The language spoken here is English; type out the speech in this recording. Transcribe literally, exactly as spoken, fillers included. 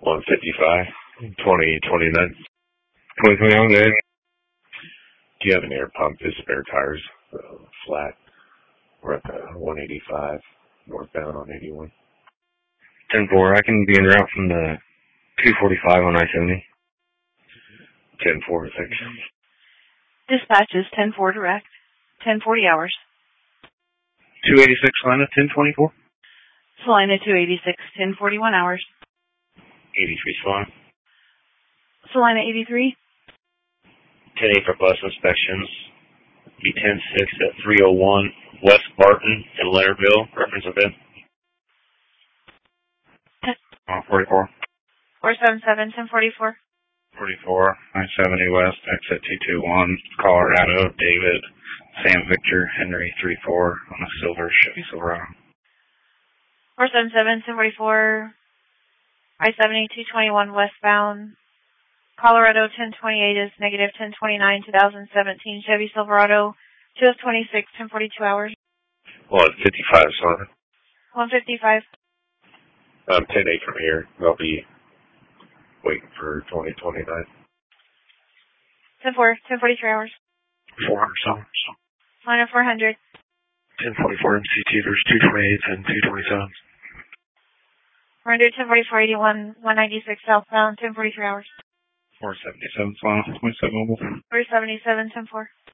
one fifty-five, twenty twenty-nine. twenty twenty-one, good. Do you have an air pump? Is spare tires uh, flat? We're at the one eighty-five, northbound on eighty-one. ten four, I can be en route from the two forty-five on I seventy. ten four, thanks. Dispatch is ten four direct, ten forty hours. two eighty-six, Salina, ten twenty-four. Salina two eighty-six, ten forty-one hours. eighty-three, Salina. Salina eighty-three. ten eight for bus inspections. B ten six at three oh one West Barton in Leonardville. Reference event. Uh, forty-four. four seven seven, ten forty-four. forty-four, I seventy West, exit two two one, Colorado, David, Sam Victor, Henry three four on a silver Chevy Silverado. four seven seven, ten forty-four, I seventy, two twenty-one westbound, Colorado ten twenty-eight is negative ten twenty-nine, twenty seventeen Chevy Silverado, two of twenty-six, ten forty-two hours. one fifty-five, Salina. one fifty-five. I'm ten eight from here. I'll be waiting for twenty twenty-nine. ten four, ten forty-three hours. four hundred dollars. Line of four hundred. ten forty-four M C T, there's two twenty-eights and two twenty-sevens. four hundred, ten forty-four, eighty-one, one ninety-six southbound, ten forty-three hours. four seventy-seven, Salina, twenty-seven mobile. four seventy-seven, ten four.